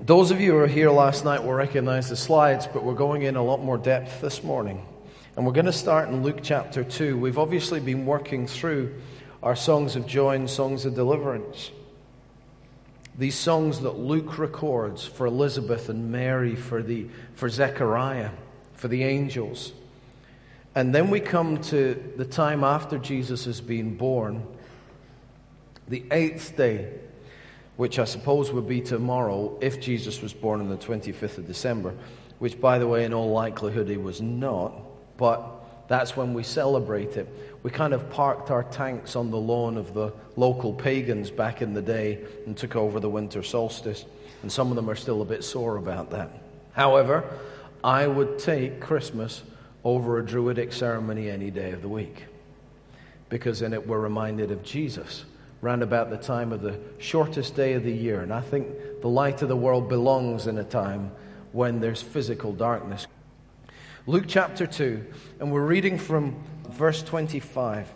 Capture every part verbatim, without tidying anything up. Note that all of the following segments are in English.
Those of you who were here last night will recognize the slides, but we're going in a lot more depth this morning. And we're going to start in Luke chapter two. We've obviously been working through our songs of joy and songs of deliverance. These songs that Luke records for Elizabeth and Mary, for the for Zechariah, for the angels. And then we come to the time after Jesus has been born, the eighth day, which I suppose would be tomorrow if Jesus was born on the twenty-fifth of December, which, by the way, in all likelihood he was not, but that's when we celebrate it. We kind of parked our tanks on the lawn of the local pagans back in the day and took over the winter solstice, and some of them are still a bit sore about that. However, I would take Christmas over a Druidic ceremony any day of the week, because in it we're reminded of Jesus, round about the time of the shortest day of the year. And I think the light of the world belongs in a time when there's physical darkness. Luke chapter two, and we're reading from verse twenty-five.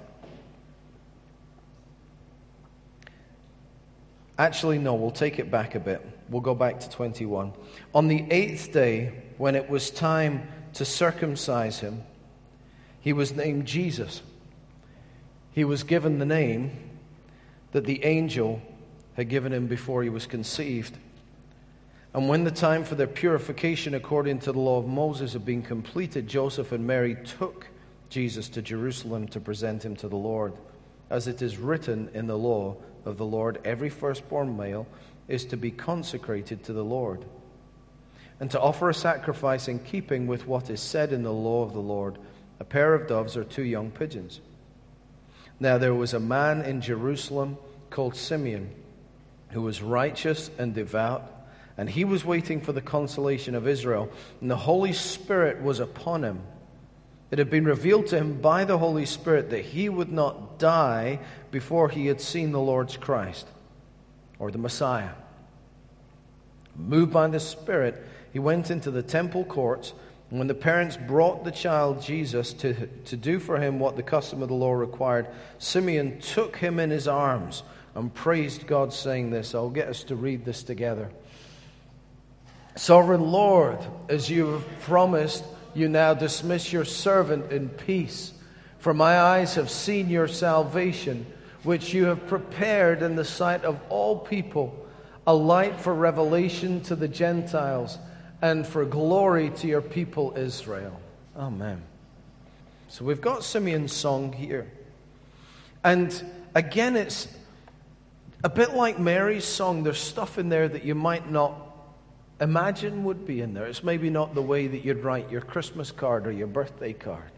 Actually, no, we'll take it back a bit. We'll go back to twenty-one. On the eighth day, when it was time to circumcise him, he was named Jesus. He was given the name that the angel had given him before he was conceived. And when the time for their purification according to the law of Moses had been completed, Joseph and Mary took Jesus to Jerusalem to present him to the Lord. As it is written in the law of the Lord, every firstborn male is to be consecrated to the Lord, and to offer a sacrifice in keeping with what is said in the law of the Lord, a pair of doves or two young pigeons. Now there was a man in Jerusalem called Simeon, who was righteous and devout, and he was waiting for the consolation of Israel, and the Holy Spirit was upon him. It had been revealed to him by the Holy Spirit that he would not die before he had seen the Lord's Christ, or the Messiah. Moved by the Spirit, he went into the temple courts, and when the parents brought the child Jesus to, to do for him what the custom of the law required, Simeon took him in his arms and praised God, saying this. I'll get us to read this together. Sovereign Lord, as you have promised, you now dismiss your servant in peace. For my eyes have seen your salvation, which you have prepared in the sight of all people, a light for revelation to the Gentiles, and for glory to your people Israel. Amen. So we've got Simeon's song here. And again, it's a bit like Mary's song. There's stuff in there that you might not imagine would be in there. It's maybe not the way that you'd write your Christmas card or your birthday card.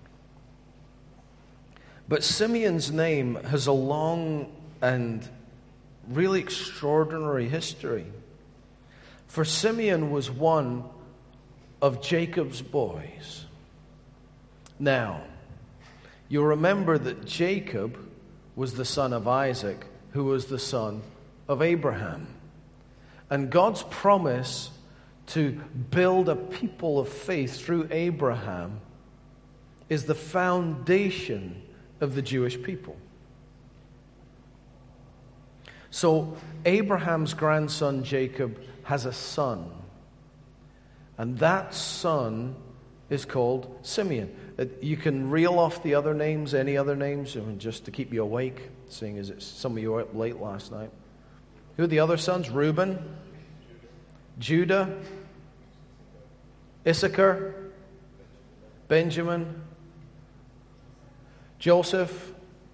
But Simeon's name has a long and really extraordinary history. For Simeon was one of Jacob's boys. Now, you'll remember that Jacob was the son of Isaac, who was the son of Abraham. And God's promise to build a people of faith through Abraham is the foundation of the Jewish people. So Abraham's grandson Jacob has a son, and that son is called Simeon. You can reel off the other names, any other names, just to keep you awake, seeing as it's, some of you were up late last night. Who are the other sons? Reuben, Judah, Issachar, Benjamin, Joseph,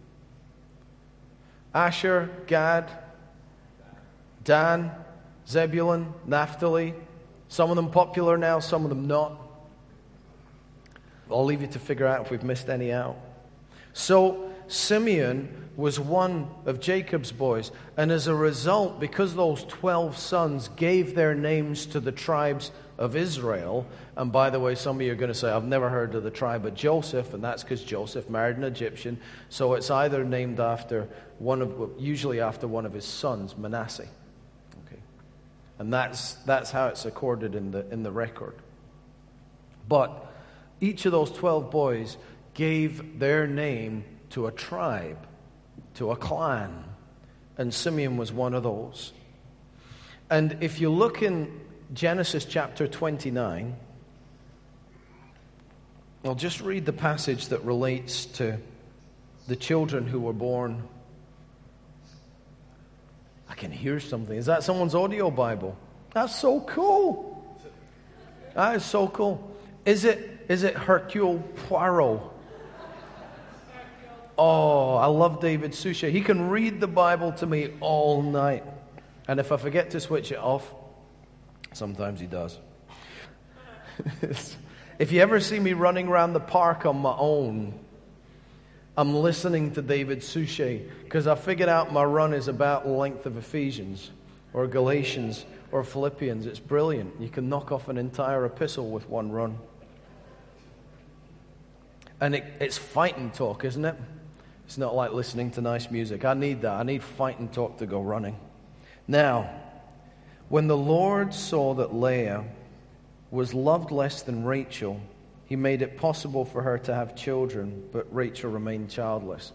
Asher, Gad, Dan, Zebulun, Naphtali. Some of them popular now, some of them not. I'll leave you to figure out if we've missed any out. So Simeon was one of Jacob's boys, and as a result, because those twelve sons gave their names to the tribes of Israel, and by the way, some of you are going to say, I've never heard of the tribe of Joseph, and that's because Joseph married an Egyptian, so it's either named after one of, usually after one of his sons, Manasseh. Okay, and that's that's how it's accorded in the in the record. But each of those twelve boys gave their name to a tribe, to a clan, and Simeon was one of those. And if you look in Genesis chapter twenty-nine, I'll just read the passage that relates to the children who were born. I can hear something. Is that someone's audio Bible? That's so cool. That is so cool. Is it, is it Hercule Poirot? Oh, I love David Suchet. He can read the Bible to me all night. And if I forget to switch it off, sometimes he does. If you ever see me running around the park on my own, I'm listening to David Suchet, because I figured out my run is about the length of Ephesians or Galatians or Philippians. It's brilliant. You can knock off an entire epistle with one run. And it, it's fighting talk, isn't it? It's not like listening to nice music. I need that. I need fighting talk to go running. Now, when the Lord saw that Leah was loved less than Rachel, He made it possible for her to have children, but Rachel remained childless.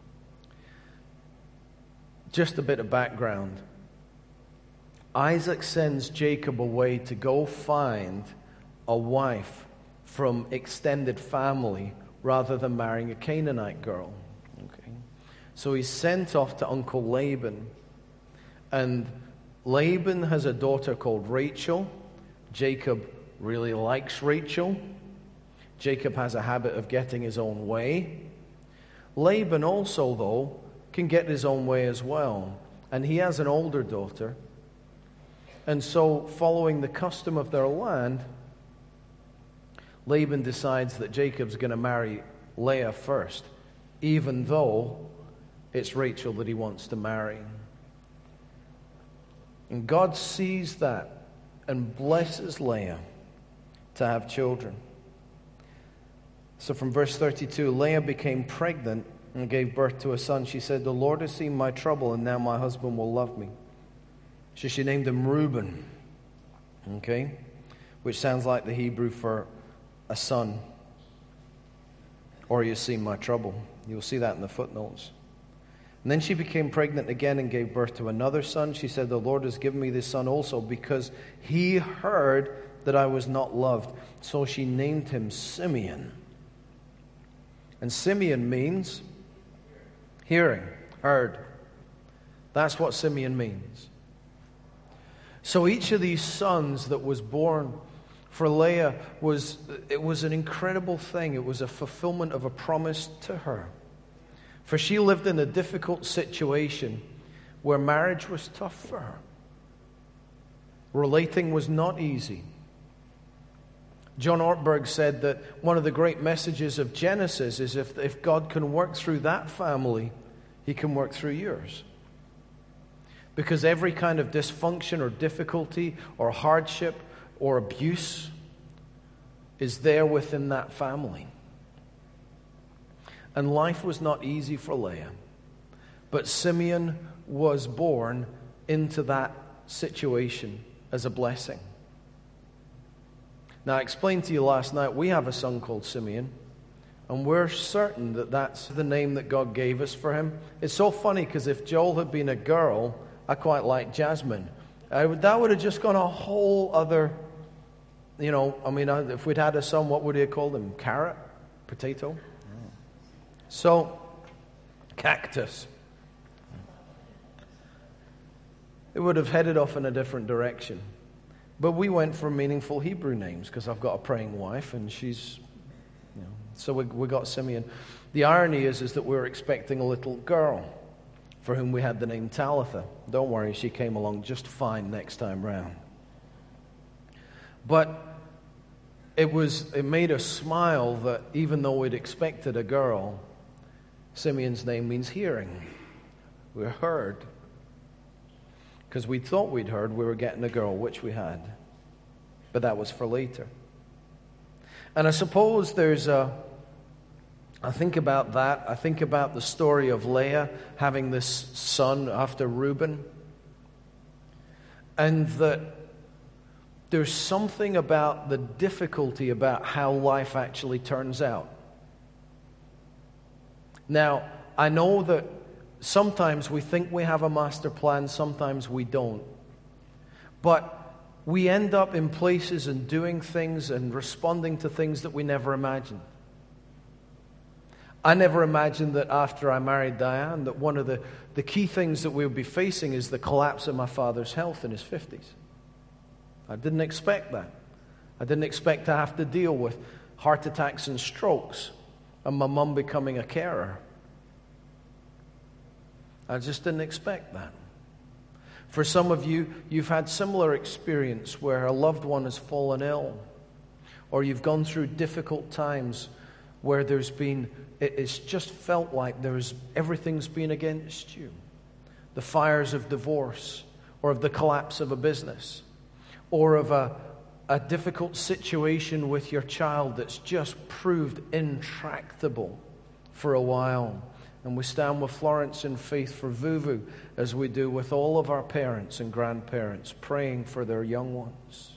Just a bit of background. Isaac sends Jacob away to go find a wife from extended family rather than marrying a Canaanite girl. Okay. So he's sent off to Uncle Laban. And Laban has a daughter called Rachel. Jacob really likes Rachel. Jacob has a habit of getting his own way. Laban also, though, can get his own way as well. And he has an older daughter. And so, following the custom of their land, Laban decides that Jacob's going to marry Leah first, even though it's Rachel that he wants to marry. And God sees that and blesses Leah to have children. So from verse thirty-two, Leah became pregnant and gave birth to a son. She said, "The Lord has seen my trouble, and now my husband will love me." So she named him Reuben, okay, which sounds like the Hebrew for a son. Or "You've seen my trouble." You'll see that in the footnotes. And then she became pregnant again and gave birth to another son. She said, "The Lord has given me this son also because He heard that I was not loved." So she named him Simeon. And Simeon means hearing, heard. That's what Simeon means. So each of these sons that was born for Leah was, it was an incredible thing. It was a fulfillment of a promise to her. For she lived in a difficult situation where marriage was tough for her. Relating was not easy. John Ortberg said that one of the great messages of Genesis is if, if God can work through that family, He can work through yours. Because every kind of dysfunction or difficulty or hardship or abuse is there within that family. And life was not easy for Leah. But Simeon was born into that situation as a blessing. Now, I explained to you last night, we have a son called Simeon. And we're certain that that's the name that God gave us for him. It's so funny because if Joel had been a girl, I quite like Jasmine. I would, that would have just gone a whole other, you know, I mean, if we'd had a son, what would he have called him? Carrot? Potato? So, cactus. It would have headed off in a different direction. But we went for meaningful Hebrew names because I've got a praying wife and she's, you know, so we, we got Simeon. The irony is, is that we were expecting a little girl for whom we had the name Talitha. Don't worry, she came along just fine next time round. But it was, it made us smile that even though we'd expected a girl, Simeon's name means hearing. We heard. Because we thought we'd heard we were getting a girl, which we had. But that was for later. And I suppose there's a... I think about that. I think about the story of Leah having this son after Reuben. And that there's something about the difficulty about how life actually turns out. Now, I know that sometimes we think we have a master plan, sometimes we don't. But we end up in places and doing things and responding to things that we never imagined. I never imagined that after I married Diane, that one of the, the key things that we would be facing is the collapse of my father's health in his fifties. I didn't expect that. I didn't expect to have to deal with heart attacks and strokes and my mum becoming a carer. I just didn't expect that. For some of you, you've had similar experience where a loved one has fallen ill, or you've gone through difficult times where there's been, it's just felt like there's everything's been against you. The fires of divorce, or of the collapse of a business, or of a, a difficult situation with your child that's just proved intractable for a while. And we stand with Florence in faith for Vuvu, as we do with all of our parents and grandparents, praying for their young ones.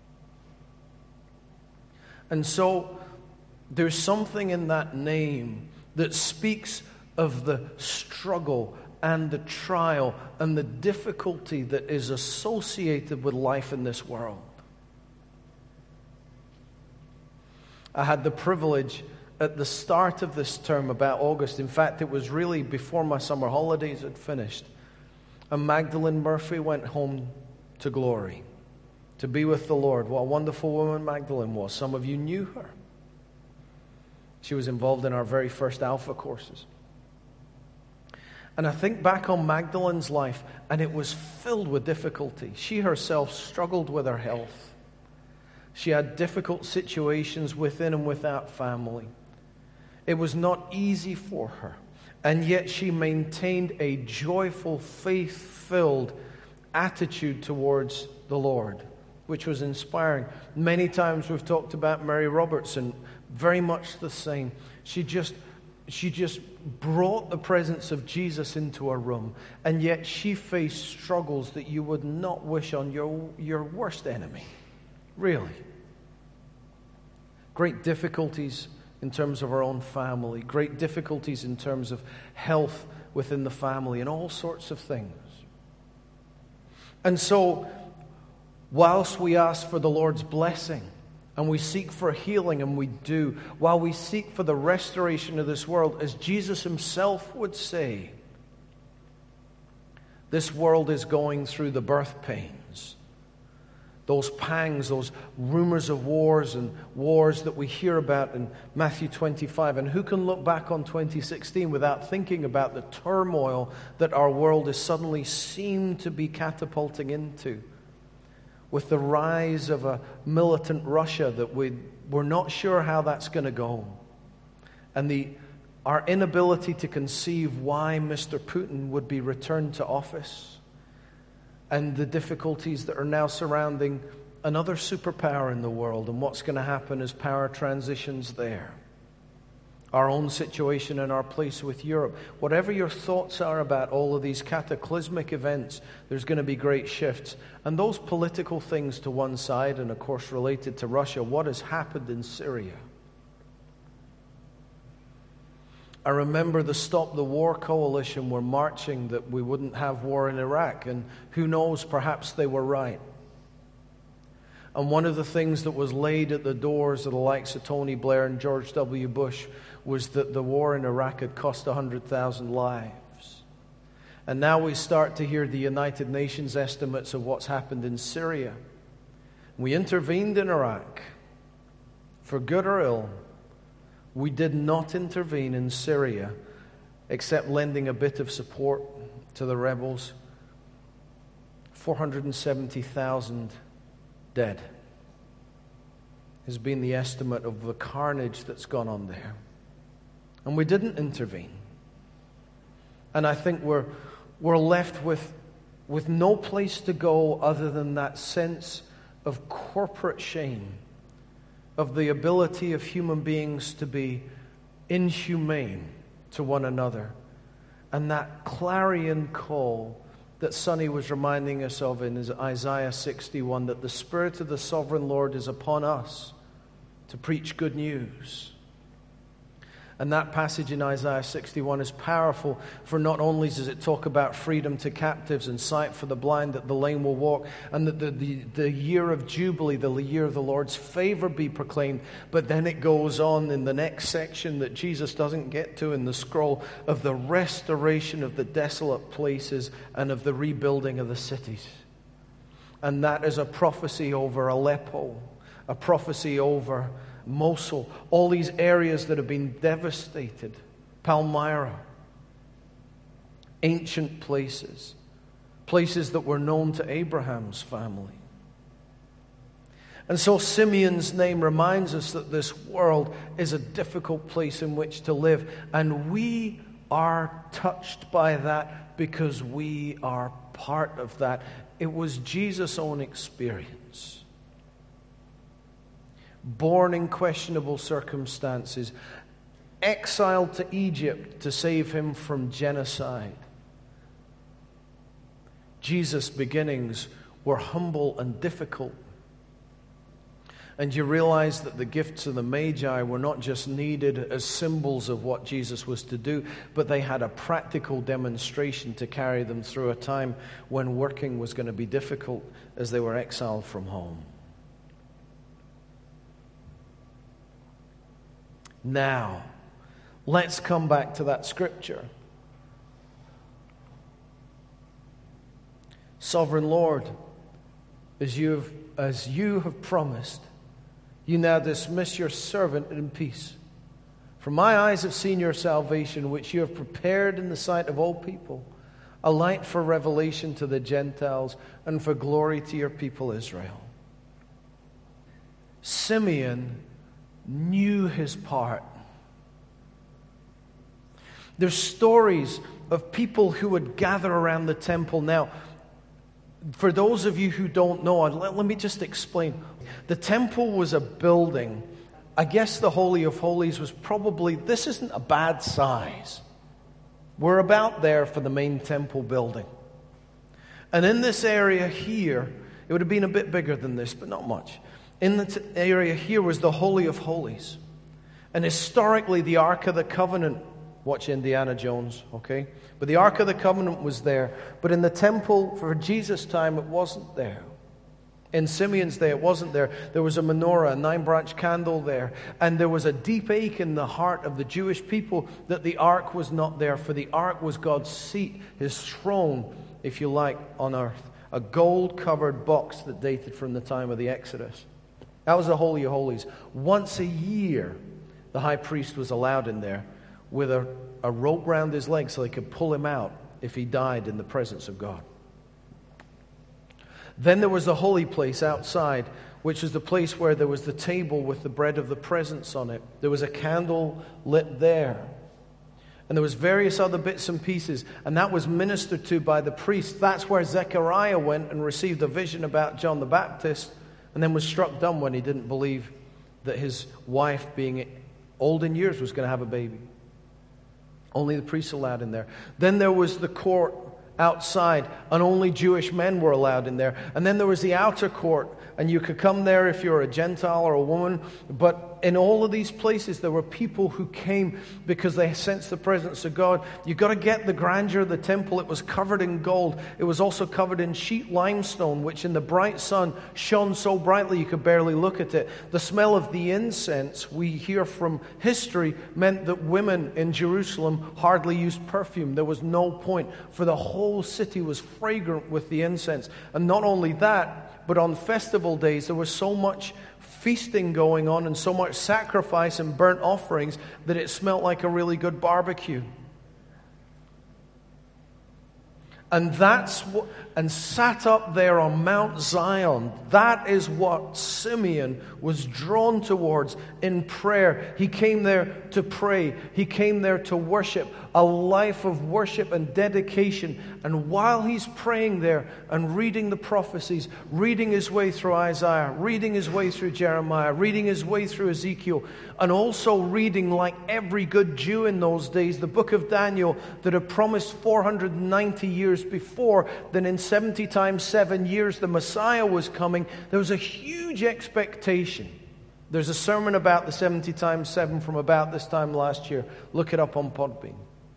And so there's something in that name that speaks of the struggle and the trial and the difficulty that is associated with life in this world. I had the privilege at the start of this term, about August, in fact, it was really before my summer holidays had finished, and Magdalene Murphy went home to glory, to be with the Lord. What a wonderful woman Magdalene was. Some of you knew her. She was involved in our very first Alpha courses. And I think back on Magdalene's life, and it was filled with difficulty. She herself struggled with her health. She had difficult situations within and without family. It was not easy for her, and yet she maintained a joyful, faith-filled attitude towards the Lord, which was inspiring. Many times we've talked about Mary Robertson, very much the same. She just, she just brought the presence of Jesus into a room, and yet she faced struggles that you would not wish on your, your worst enemy. Really. Great difficulties in terms of our own family, great difficulties in terms of health within the family, and all sorts of things. And so, whilst we ask for the Lord's blessing, and we seek for healing, and we do, while we seek for the restoration of this world, as Jesus himself would say, this world is going through the birth pains. Those pangs, those rumors of wars and wars that we hear about in Matthew twenty-five. And who can look back on twenty sixteen without thinking about the turmoil that our world has suddenly seemed to be catapulting into? With the rise of a militant Russia that we, we're not sure how that's going to go. And the, our inability to conceive why Mister Putin would be returned to office. And the difficulties that are now surrounding another superpower in the world, and what's going to happen as power transitions there. Our own situation and our place with Europe. Whatever your thoughts are about all of these cataclysmic events, there's going to be great shifts. And those political things to one side, and of course related to Russia, what has happened in Syria? I remember the Stop the War coalition were marching that we wouldn't have war in Iraq, and who knows, perhaps they were right. And one of the things that was laid at the doors of the likes of Tony Blair and George W. Bush was that the war in Iraq had cost one hundred thousand lives. And now we start to hear the United Nations estimates of what's happened in Syria. We intervened in Iraq, for good or ill. We did not intervene in Syria except lending a bit of support to the rebels. four hundred seventy thousand dead has been the estimate of the carnage that's gone on there. And we didn't intervene. And I think we're, we're left with, with no place to go other than that sense of corporate shame, of the ability of human beings to be inhumane to one another. And that clarion call that Sonny was reminding us of in Isaiah sixty-one, that the Spirit of the Sovereign Lord is upon us to preach good news. And that passage in Isaiah sixty-one is powerful, for not only does it talk about freedom to captives and sight for the blind, that the lame will walk, and that the, the, the year of Jubilee, the year of the Lord's favor be proclaimed, but then it goes on in the next section that Jesus doesn't get to in the scroll of the restoration of the desolate places and of the rebuilding of the cities. And that is a prophecy over Aleppo, a prophecy over Mosul, all these areas that have been devastated, Palmyra, ancient places, places that were known to Abraham's family. And so Simeon's name reminds us that this world is a difficult place in which to live, and we are touched by that because we are part of that. It was Jesus' own experience. Born in questionable circumstances, exiled to Egypt to save him from genocide. Jesus' beginnings were humble and difficult. And you realize that the gifts of the Magi were not just needed as symbols of what Jesus was to do, but they had a practical demonstration to carry them through a time when working was going to be difficult as they were exiled from home. Now, let's come back to that scripture. Sovereign Lord, as you have, as you have promised, you now dismiss your servant in peace. For my eyes have seen your salvation, which you have prepared in the sight of all people, a light for revelation to the Gentiles and for glory to your people Israel. Simeon knew his part. There's stories of people who would gather around the temple. Now, for those of you who don't know, let, let me just explain. The temple was a building. I guess the Holy of Holies was probably, this isn't a bad size. We're about there for the main temple building. And in this area here, it would have been a bit bigger than this, but not much. In the t- area here was the Holy of Holies. And historically, the Ark of the Covenant, watch Indiana Jones, okay? But the Ark of the Covenant was there. But in the temple for Jesus' time, it wasn't there. In Simeon's day, it wasn't there. There was a menorah, a nine-branch candle there. And there was a deep ache in the heart of the Jewish people that the Ark was not there. For the Ark was God's seat, His throne, if you like, on earth. A gold-covered box that dated from the time of the Exodus. That was the Holy of Holies. Once a year, the high priest was allowed in there with a, a rope round his leg so they could pull him out if he died in the presence of God. Then there was the holy place outside, which was the place where there was the table with the bread of the presence on it. There was a candle lit there. And there was various other bits and pieces, and that was ministered to by the priest. That's where Zechariah went and received a vision about John the Baptist, and then was struck dumb when he didn't believe that his wife, being old in years, was going to have a baby. Only the priests allowed in there. Then there was the court outside, and only Jewish men were allowed in there. And then there was the outer court, and you could come there if you're a Gentile or a woman. But in all of these places, there were people who came because they sensed the presence of God. You've got to get the grandeur of the temple. It was covered in gold. It was also covered in sheet limestone, which in the bright sun shone so brightly you could barely look at it. The smell of the incense, we hear from history, meant that women in Jerusalem hardly used perfume. There was no point, for the whole city was fragrant with the incense. And not only that, but on festival days, there was so much feasting going on and so much sacrifice and burnt offerings that it smelt like a really good barbecue. And that's what, and sat up there on Mount Zion. That is what Simeon was drawn towards in prayer. He came there to pray. He came there to worship, a life of worship and dedication. And while he's praying there and reading the prophecies, reading his way through Isaiah, reading his way through Jeremiah, reading his way through Ezekiel, and also reading, like every good Jew in those days, the book of Daniel that had promised four hundred ninety years before that in seventy times seven years the Messiah was coming. There was a huge expectation There's a sermon about the seventy times seven from about this time last year. Look it up on Podbean.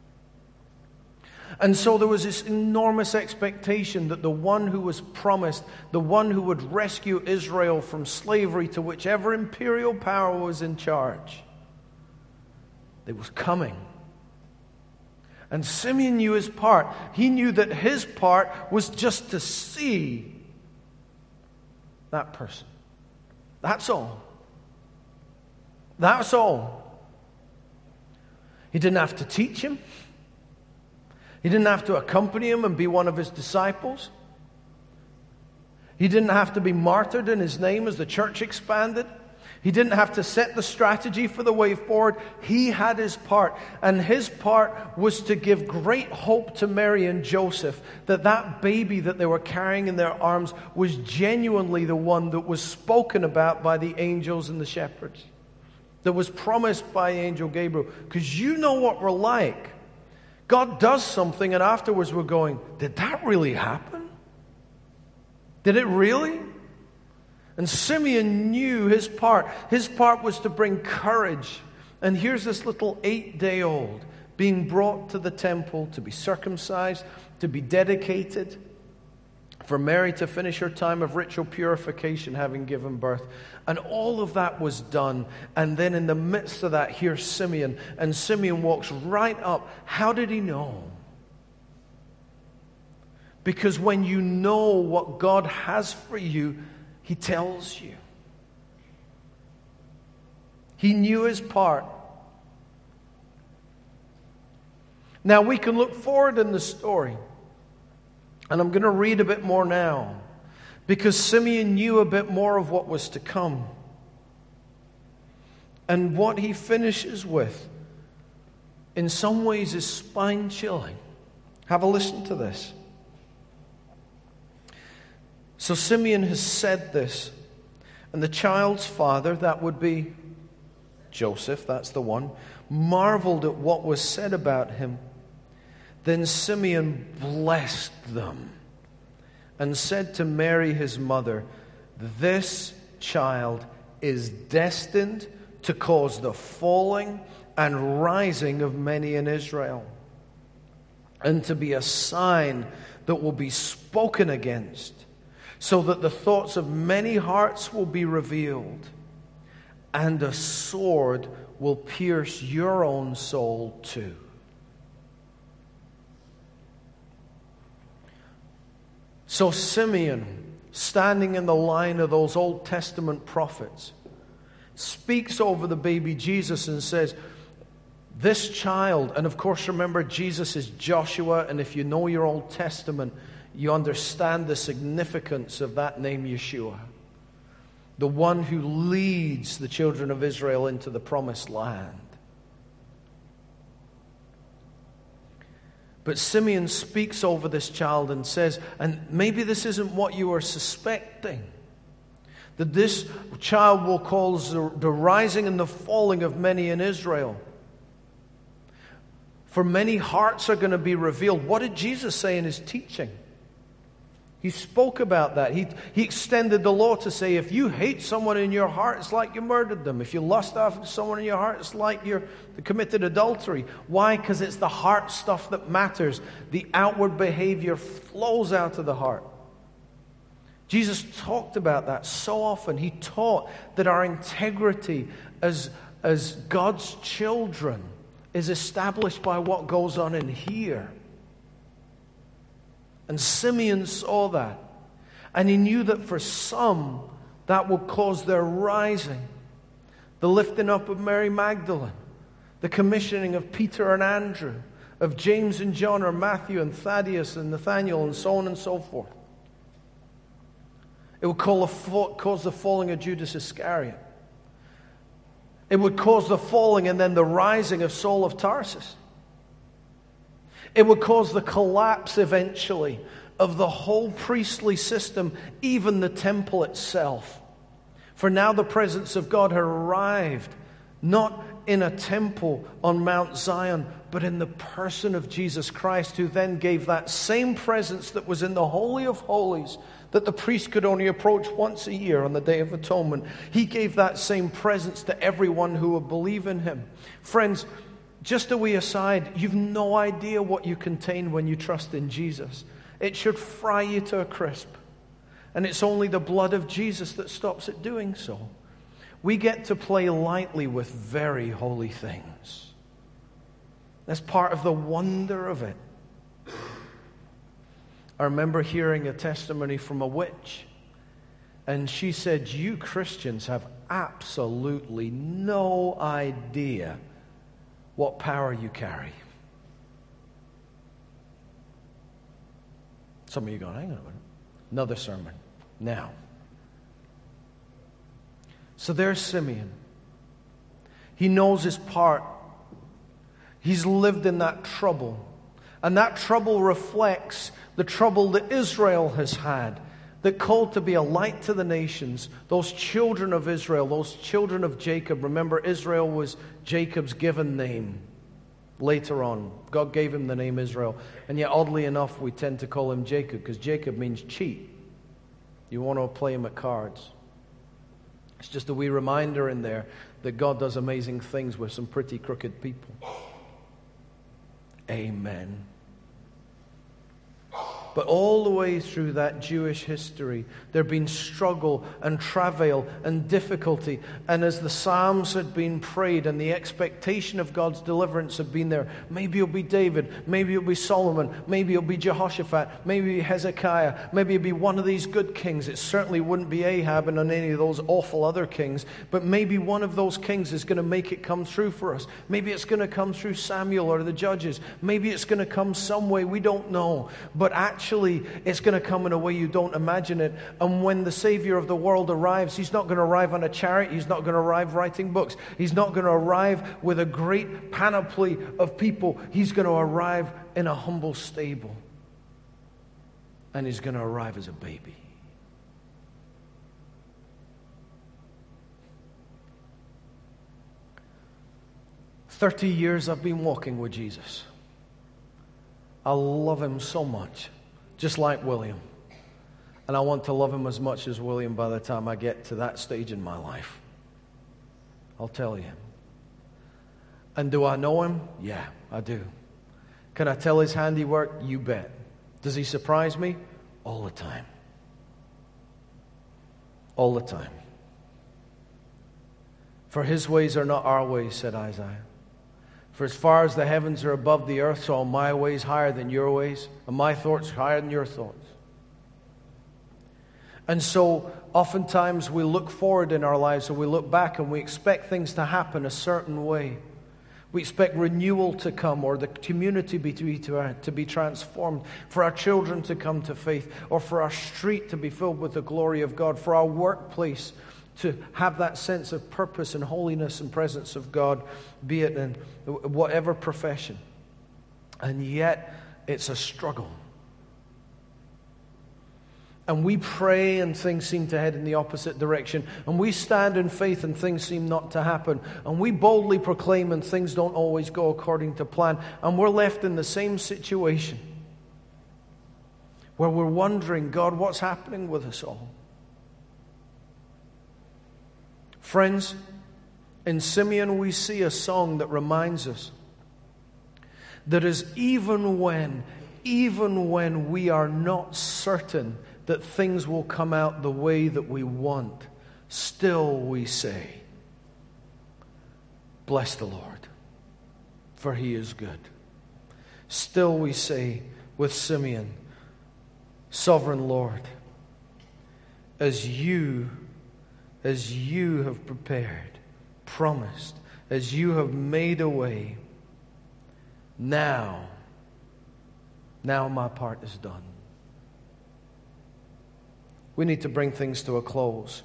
And so there was this enormous expectation that the one who was promised, the one who would rescue Israel from slavery to whichever imperial power was in charge, it was coming. And Simeon knew his part. He knew that his part was just to see that person. That's all. That's all. He didn't have to teach him. He didn't have to accompany him and be one of his disciples. He didn't have to be martyred in his name as the church expanded. He didn't have to set the strategy for the way forward. He had his part. And his part was to give great hope to Mary and Joseph that that baby that they were carrying in their arms was genuinely the one that was spoken about by the angels and the shepherds, that was promised by Angel Gabriel. Because you know what we're like. God does something and afterwards we're going, did that really happen? Did it really? And Simeon knew his part. His part was to bring courage. And here's this little eight-day-old being brought to the temple to be circumcised, to be dedicated, for Mary to finish her time of ritual purification having given birth. And all of that was done. And then in the midst of that, here's Simeon. And Simeon walks right up. How did he know? Because when you know what God has for you, He tells you. He knew his part. Now we can look forward in the story. And I'm going to read a bit more now, because Simeon knew a bit more of what was to come. And what he finishes with, in some ways, is spine-chilling. Have a listen to this. So Simeon has said this, and the child's father, that would be Joseph, that's the one, marveled at what was said about him. Then Simeon blessed them and said to Mary his mother, "This child is destined to cause the falling and rising of many in Israel, and to be a sign that will be spoken against, so that the thoughts of many hearts will be revealed, and a sword will pierce your own soul too." So Simeon, standing in the line of those Old Testament prophets, speaks over the baby Jesus and says, this child, and of course remember Jesus is Joshua, and if you know your Old Testament, you understand the significance of that name, Yeshua, the one who leads the children of Israel into the promised land. But Simeon speaks over this child and says, and maybe this isn't what you are suspecting, that this child will cause the, the rising and the falling of many in Israel. For many hearts are going to be revealed. What did Jesus say in his teaching? He spoke about that. He, he extended the law to say, if you hate someone in your heart, it's like you murdered them. If you lust after someone in your heart, it's like you committed adultery. Why? Because it's the heart stuff that matters. The outward behavior flows out of the heart. Jesus talked about that so often. He taught that our integrity as, as God's children is established by what goes on in here. And Simeon saw that. And he knew that for some, that would cause their rising. The lifting up of Mary Magdalene. The commissioning of Peter and Andrew. Of James and John, or Matthew and Thaddeus and Nathaniel, and so on and so forth. It would cause the falling of Judas Iscariot. It would cause the falling and then the rising of Saul of Tarsus. It would cause the collapse eventually of the whole priestly system, even the temple itself. For now the presence of God had arrived, not in a temple on Mount Zion, but in the person of Jesus Christ, who then gave that same presence that was in the Holy of Holies, that the priest could only approach once a year on the Day of Atonement. He gave that same presence to everyone who would believe in him. Friends, just a wee aside, you've no idea what you contain when you trust in Jesus. It should fry you to a crisp. And it's only the blood of Jesus that stops it doing so. We get to play lightly with very holy things. That's part of the wonder of it. I remember hearing a testimony from a witch, and she said, "You Christians have absolutely no idea what power you carry." Some of you going, hang on a minute. Another sermon. Now. So there's Simeon. He knows his part. He's lived in that trouble. And that trouble reflects the trouble that Israel has had, that called to be a light to the nations. Those children of Israel, those children of Jacob. Remember, Israel was Jacob's given name later on. God gave him the name Israel. And yet, oddly enough, we tend to call him Jacob, because Jacob means cheat. You want to play him at cards. It's just a wee reminder in there that God does amazing things with some pretty crooked people. Amen. But all the way through that Jewish history, there had been struggle and travail and difficulty. And as the Psalms had been prayed and the expectation of God's deliverance had been there, maybe it'll be David, maybe it'll be Solomon, maybe it'll be Jehoshaphat, maybe it'll be Hezekiah, maybe it'll be one of these good kings. It certainly wouldn't be Ahab and any of those awful other kings, but maybe one of those kings is going to make it come through for us. Maybe it's going to come through Samuel or the judges. Maybe it's going to come some way, we don't know. But actually, Actually, it's going to come in a way you don't imagine it. And when the Savior of the world arrives, he's not going to arrive on a chariot. He's not going to arrive writing books. He's not going to arrive with a great panoply of people. He's going to arrive in a humble stable. And he's going to arrive as a baby. Thirty years I've been walking with Jesus. I love him so much. Just like William. And I want to love him as much as William by the time I get to that stage in my life. I'll tell you. And do I know him? Yeah, I do. Can I tell his handiwork? You bet. Does he surprise me? All the time. All the time. For his ways are not our ways, said Isaiah. For as far as the heavens are above the earth, so are my ways higher than your ways, and my thoughts higher than your thoughts. And so, oftentimes we look forward in our lives, and we look back, and we expect things to happen a certain way. We expect renewal to come, or the community be to, be, to, to be transformed, for our children to come to faith, or for our street to be filled with the glory of God, for our workplace to have that sense of purpose and holiness and presence of God, be it in whatever profession. And yet, it's a struggle. And we pray and things seem to head in the opposite direction. And we stand in faith and things seem not to happen. And we boldly proclaim and things don't always go according to plan. And we're left in the same situation where we're wondering, God, what's happening with us all? Friends, in Simeon we see a song that reminds us that is even when, even when we are not certain that things will come out the way that we want, still we say, bless the Lord, for he is good. Still we say with Simeon, Sovereign Lord, as you As you have prepared, promised, as you have made a way, now, now my part is done. We need to bring things to a close.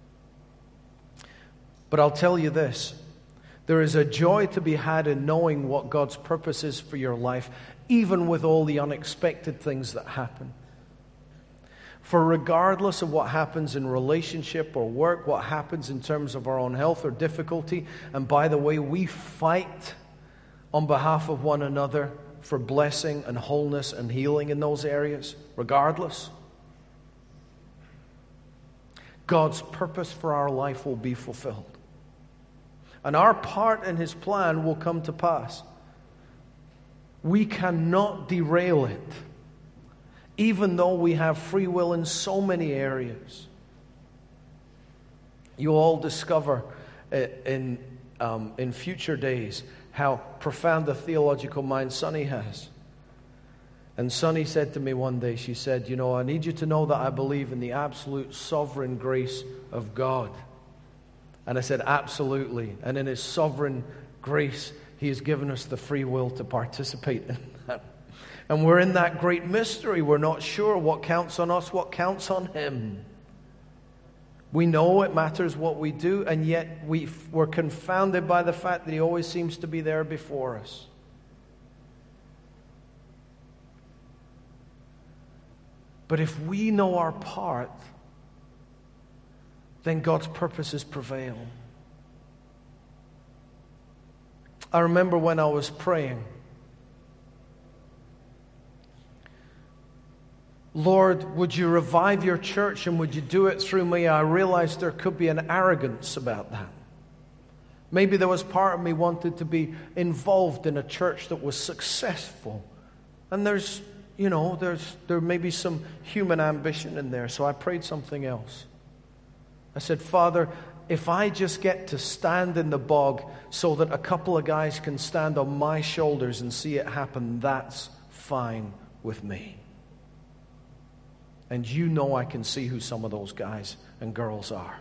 But I'll tell you this, there is a joy to be had in knowing what God's purpose is for your life, even with all the unexpected things that happen. For regardless of what happens in relationship or work, what happens in terms of our own health or difficulty, and by the way, we fight on behalf of one another for blessing and wholeness and healing in those areas, regardless, God's purpose for our life will be fulfilled. And our part in His plan will come to pass. We cannot derail it, even though we have free will in so many areas. You'll all discover in, um, in future days how profound a theological mind Sonny has. And Sonny said to me one day, she said, you know, I need you to know that I believe in the absolute sovereign grace of God. And I said, absolutely. And in His sovereign grace, He has given us the free will to participate in that. And we're in that great mystery. We're not sure what counts on us, what counts on Him. We know it matters what we do, and yet we, we're confounded by the fact that He always seems to be there before us. But if we know our part, then God's purposes prevail. I remember when I was praying, Lord, would you revive your church and would you do it through me? I realized there could be an arrogance about that. Maybe there was part of me wanted to be involved in a church that was successful. And there's, you know, there's there may be some human ambition in there. So I prayed something else. I said, Father, if I just get to stand in the bog so that a couple of guys can stand on my shoulders and see it happen, that's fine with me. And you know I can see who some of those guys and girls are.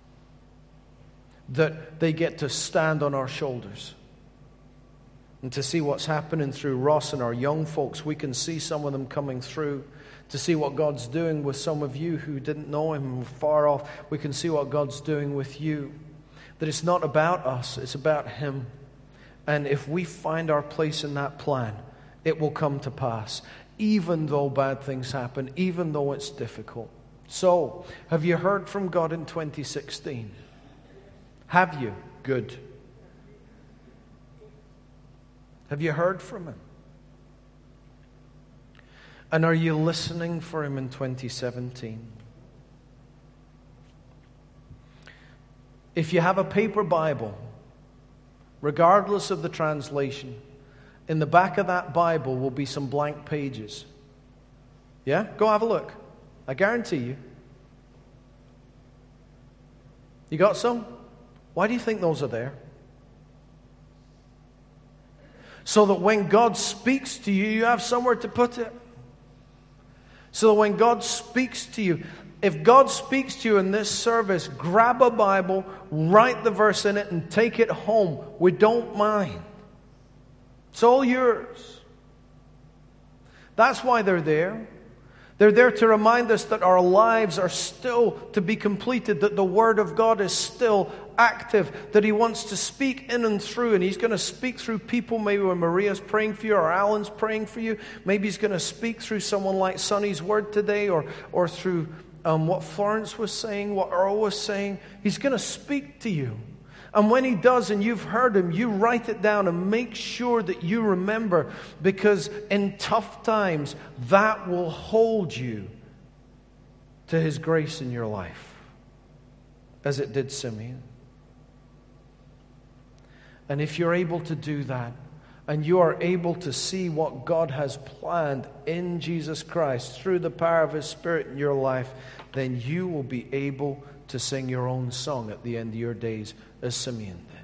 That they get to stand on our shoulders. And to see what's happening through Ross and our young folks, we can see some of them coming through. To see what God's doing with some of you who didn't know Him far off, we can see what God's doing with you. That it's not about us, it's about Him. And if we find our place in that plan, it will come to pass. Even though bad things happen, even though it's difficult. So, have you heard from God in twenty sixteen? Have you? Good. Have you heard from Him? And are you listening for Him in twenty seventeen? If you have a paper Bible, regardless of the translation, in the back of that Bible will be some blank pages. Yeah? Go have a look. I guarantee you. You got some? Why do you think those are there? So that when God speaks to you, you have somewhere to put it. So that when God speaks to you, if God speaks to you in this service, grab a Bible, write the verse in it, and take it home. We don't mind. It's all yours. That's why they're there. They're there to remind us that our lives are still to be completed, that the Word of God is still active, that He wants to speak in and through, and He's going to speak through people. Maybe when Maria's praying for you or Alan's praying for you, maybe He's going to speak through someone like Sonny's word today, or, or through um, what Florence was saying, what Earl was saying. He's going to speak to you. And when He does and you've heard Him, you write it down and make sure that you remember, because in tough times, that will hold you to His grace in your life, as it did Simeon. And if you're able to do that, and you are able to see what God has planned in Jesus Christ through the power of His Spirit in your life, then you will be able to sing your own song at the end of your days, as Simeon did.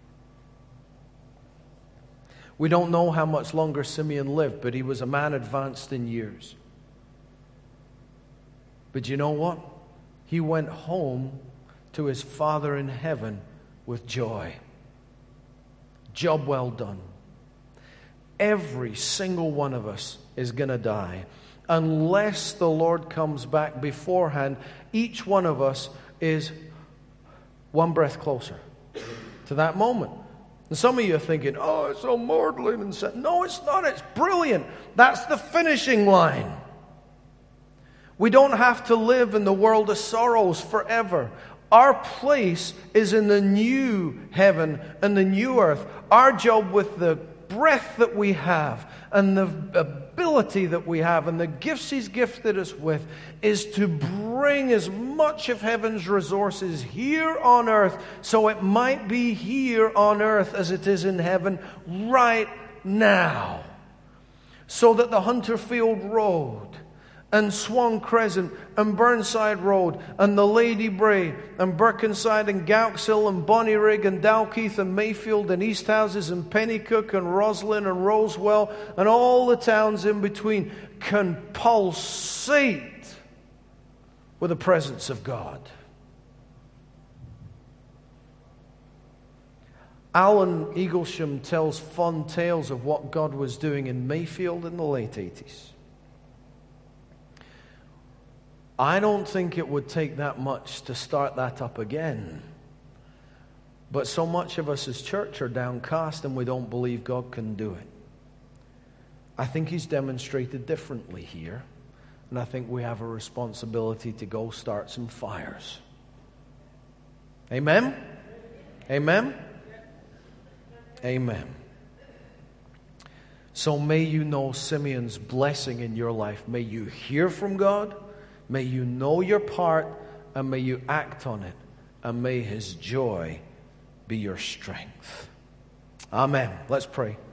We don't know how much longer Simeon lived, but he was a man advanced in years. But you know what? He went home to his Father in heaven with joy. Job well done. Every single one of us is going to die. Unless the Lord comes back beforehand, each one of us is one breath closer to that moment. And some of you are thinking, oh, it's so maudlin and sad. No, it's not. It's brilliant. That's the finishing line. We don't have to live in the world of sorrows forever. Our place is in the new heaven and the new earth. Our job with the breath that we have and the ability that we have and the gifts He's gifted us with is to bring as much of heaven's resources here on earth so it might be here on earth as it is in heaven right now. So that the Hunterfield Road and Swan Crescent and Burnside Road and the Lady Bray and Birkenside and Gauxhill and Bonnyrigg and Dalkeith and Mayfield and East Houses and Pennycook and Roslyn and Rosewell and all the towns in between can pulsate with the presence of God. Alan Eaglesham tells fun tales of what God was doing in Mayfield in the late eighties. I don't think it would take that much to start that up again. But so much of us as church are downcast and we don't believe God can do it. I think He's demonstrated differently here. And I think we have a responsibility to go start some fires. Amen? Amen? Amen. So may you know Simeon's blessing in your life. May you hear from God. May you know your part, and may you act on it, and may His joy be your strength. Amen. Let's pray.